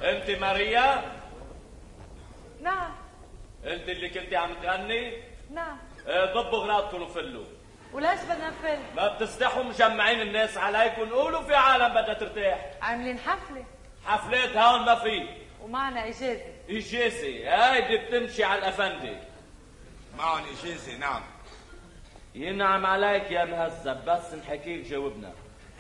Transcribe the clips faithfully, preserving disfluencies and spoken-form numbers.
انت ماريا؟ نعم. انت اللي كنتي عم تغني؟ نعم. ضبوا اغراضكم وفلوا. وليش بدنا نفل؟ ما بتستحوا مجمعين الناس عليكم، قولوا في عالم بدها ترتاح. عاملين حفلة. حفلات هون ما في. ومعنا اجازة. اجازة؟ هايدي بتمشي على الافندي. معهم اجازة نعم. ينعم عليك يا مهذب، بس نحكيك جاوبنا.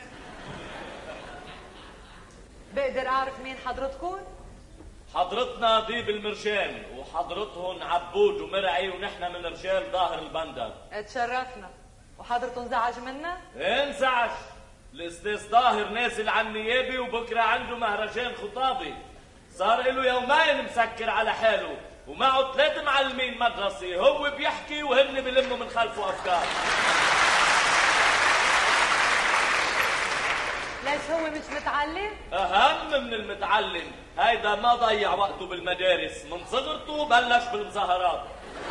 بقدر اعرف مين حضرتكم؟ حضرتنا ضيب المرجان، وحضرتهم عبود ومرعي، ونحن من رجال ظاهر البندر. اتشرفنا. وحضرته انزعج منا؟ انزعج. الاستاذ ظاهر نازل عن النيابه، وبكره عنده مهرجان خطابي. صار له يومين مسكر على حاله، ومعه ثلاث معلمين مدرسه، هو بيحكي وهن بلموا من خلفه افكار. ليش هو مش متعلم؟ اهم من المتعلم، هيدا ما ضيع وقته بالمدارس، من صغرته بلش بالمظاهرات.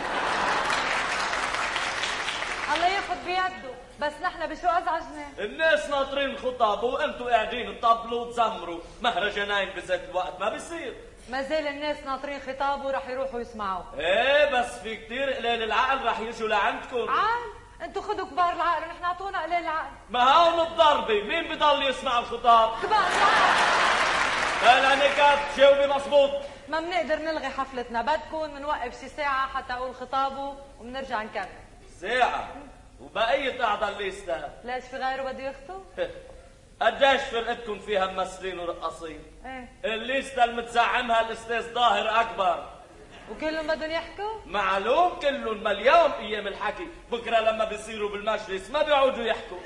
الله ياخذ بيده، بس نحن بشو ازعجنا؟ الناس ناطرين خطابه وانتوا قاعدين تطبلوا وتزمروا، مهرجانين بذات الوقت ما بيصير. ما زال الناس ناطرين خطابه ورح يروحوا يسمعوا. ايه بس في كتير قليل العقل رح يجوا لعندكم. عقل؟ انتوا خدوا كبار العقل ونحن اعطونا قليل العقل. ما هون الضربه، مين بضل يسمع الخطاب؟ كبار العقل. لا لانك تجاوبي مظبوط. ما بنقدر نلغي حفلتنا، بدكم بنوقف شي ساعة حتى اقول خطابه وبنرجع نكمل. ساعة؟ وبقية أعضاء الليستة؟ ليش في غيره بده يخطب؟ قديش فرقتكم فيها ممثلين ورقاصين؟ ايه الليستة المتزعمها الأستاذ ظاهر أكبر. وكلهم بدهم يحكوا؟ معلوم كلهم، ما اليوم أيام الحكي، بكرة لما بيصيروا بالمجلس ما بيعودوا يحكوا.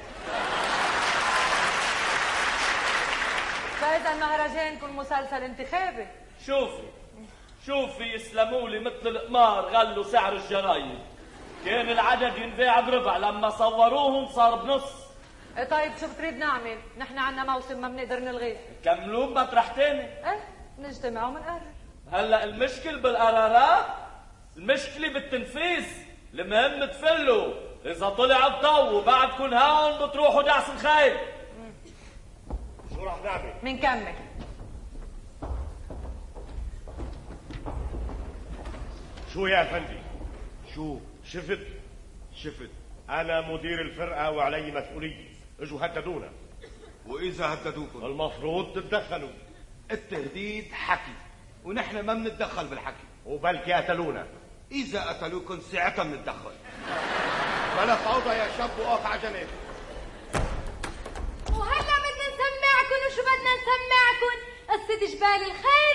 فإذا مهرجانكم مسلسل انتخابي. شوفي شوفي يسلموا لي مثل القمار غلوا سعر الجرايد. كان العدد ينباع بربع، لما صوروهم صار بنص. ايه طيب شو بتريد نعمل؟ نحن عنا موسم ما بنقدر نلغيه. كملون مطرح تاني. ايه نجتمع ومنقرر. هلا المشكل بالقرارات، المشكلة بالتنفيذ. المهم تفلوا، إذا طلع الضوء وبعدكم هون بتروحوا دعس الخيل. شو رح نعمل؟ منكمل. شو يا افندي؟ شو؟ شفت؟ شفت أنا مدير الفرقة وعلي مسؤولية، اجوا هددونا. وإذا هددوكم؟ المفروض تتدخلوا. التهديد حكي، ونحن ما بنتدخل بالحكي. وبلكي قتلونا. إذا قتلوكم ساعتها بنتدخل. بلا فوضى يا شاب وقف على جنب. وهلا بدنا نسمعكم، وشو بدنا نسمعكم؟ قصة جبال الخيل